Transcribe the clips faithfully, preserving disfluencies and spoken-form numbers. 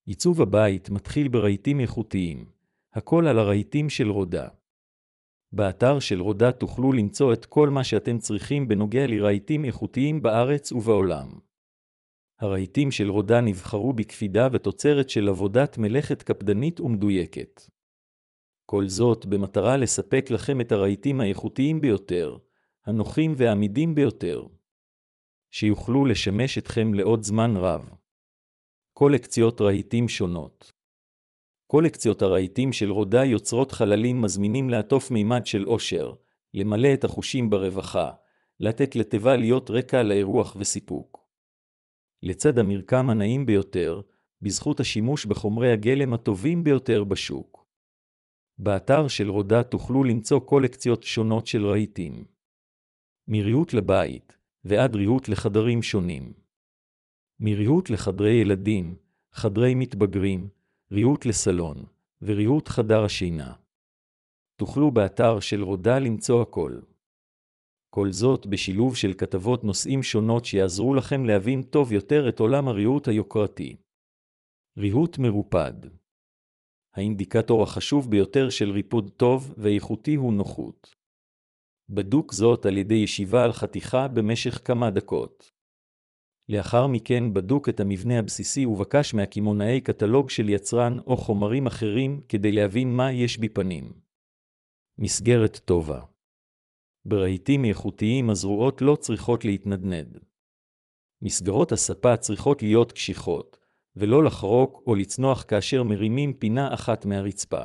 עיצוב הבית מתחיל ברהיטים איכותיים. הכל על הרהיטים של רודה. באתר של רודה תוכלו למצוא את כל מה שאתם צריכים בנוגע לרהיטים איכותיים בארץ ובעולם. הרהיטים של רודה נבחרו בקפידה ותוצרת של עבודת מלאכת קפדנית ומדויקת. כל זאת במטרה לספק לכם את הרהיטים האיכותיים ביותר, הנוחים והעמידים ביותר, שיוכלו לשמש אתכם לעוד זמן רב. קולקציות רהיטים שונות. קולקציות הרהיטים של רודה יוצרות חללים מזמינים לעטוף מימד של אושר, למלא את החושים ברווחה, לתת לטבע להיות רקע לאירוח וסיפוק. לצד המרקם הנעים ביותר, בזכות השימוש בחומרי הגלם הטובים ביותר בשוק. באתר של רודה תוכלו למצוא קולקציות שונות של רהיטים. מריהוט לבית, ועד ריהוט לחדרים שונים. מריהוט לחדרי ילדים, חדרי מתבגרים, ריהוט לסלון, וריהוט חדר השינה. תוכלו באתר של רודה למצוא הכל. כל זאת בשילוב של כתבות נושאים שונות שיעזרו לכם להבין טוב יותר את עולם הריהוט היוקרתי. ריהוט מרופד. האינדיקטור החשוב ביותר של ריפוד טוב ואיכותי הוא נוחות. בדוק זאת על ידי ישיבה על חתיכה במשך כמה דקות. לאחר מכן בדוק את המבנה הבסיסי ובקש מהקימונאי קטלוג של יצרן או חומרים אחרים כדי להבין מה יש בפנים. מסגרת טובה. ברהיטים איכותיים הזרועות לא צריכות להתנדנד. מסגרות הספה צריכות להיות קשיחות, ולא לחרוק או לצנוח כאשר מרימים פינה אחת מהרצפה.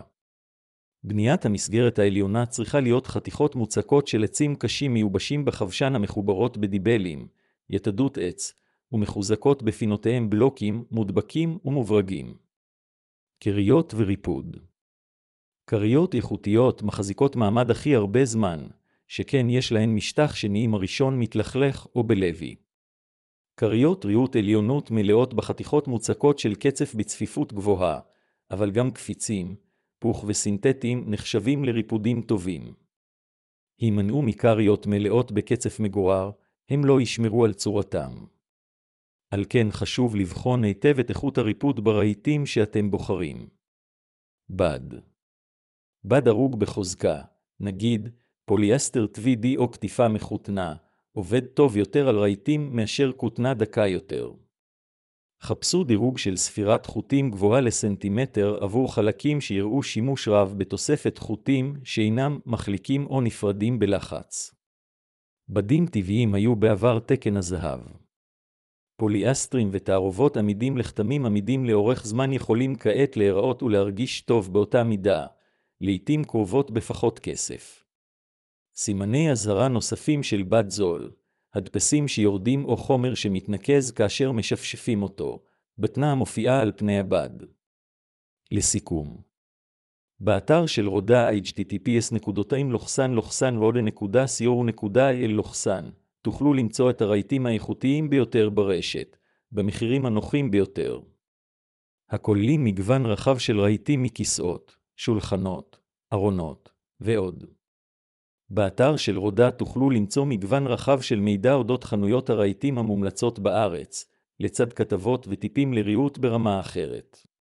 בניית המסגרת העליונה צריכה להיות חתיכות מוצקות של עצים קשים מיובשים בחבשן המחוברות בדיבלים, יתדות עץ, ומחוזקות בפינותיהם בלוקים, מודבקים ומוברגים. קריות וריפוד. קריות איכותיות מחזיקות מעמד הכי הרבה זמן, שכן יש להן משטח שנעים הראשון מתלכלך או בלוי. קריות ריהוט עליונות מלאות בחתיכות מוצקות של קצף בצפיפות גבוהה, אבל גם קפיצים, פוך וסינתטיים נחשבים לריפודים טובים. הימנעו מקריות מלאות בקצף מגורר, הם לא ישמרו על צורתם. על כן חשוב לבחון היטב את איכות הריפוד ברהיטים שאתם בוחרים. בד. בד ארוג בחוזקה, נגיד פוליאסטר טבעי או כתיפה מחותנה, עובד טוב יותר על רהיטים מאשר כותנה דקה יותר. חפשו דירוג של ספירת חוטים גבוהה לסנטימטר עבור חלקים שיראו שימוש רב בתוספת חוטים שאינם מחליקים או נפרדים בלחץ. בדים טבעיים היו בעבר תקן הזהב. פוליאסטרים ותערובות עמידים לחתמים עמידים לאורך זמן יכולים כעת להיראות ולהרגיש טוב באותה מידה, לעתים קרובות בפחות כסף. סימני הזהרה נוספים של בד זול, הדפסים שיורדים או חומר שמתנקז כאשר משפשפים אותו, בטנה המופיעה על פני הבד. לסיכום. באתר של רודה אייץ' טי טי פי אס נקודותיים לוחסן לוחסן רודה נקודה סי או נקודה איי אל לוחסן תוכלו למצוא את הרהיטים האיכותיים ביותר ברשת, במחירים הנוחים ביותר. הכוללים מגוון רחב של רהיטים מכיסאות, שולחנות, ארונות ועוד. באתר של רודה תוכלו למצוא מגוון רחב של מידע אודות חנויות הרהיטים המומלצות בארץ, לצד כתבות וטיפים לריהוט ברמה אחרת.